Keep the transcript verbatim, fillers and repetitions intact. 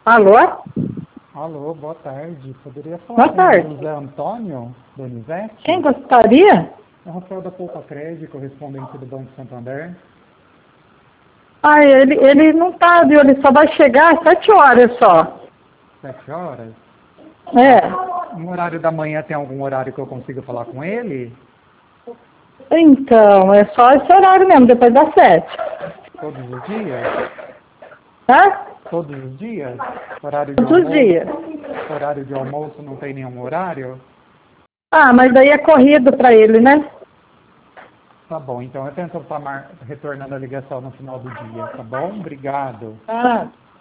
Alô? Alô, boa tarde. Poderia falar Boa com tarde. o José Antônio Donizete? Quem gostaria? É o Rafael da Poupa Crédito, correspondente do Banco Santander. Ah, ele, ele não tá, viu? Ele só vai chegar às sete horas só. Sete horas? É. No horário da manhã tem algum horário que eu consiga falar com ele? Então, é só esse horário mesmo, depois das sete. Todos os dias? Hã? Todos os dias? Horário de Todos os almoço? dias. Horário de almoço não tem nenhum horário? Ah, mas daí é corrido pra ele, né? Tá bom, então eu tento estar mar- retornando a ligação no final do dia, tá bom? Obrigado. Ah.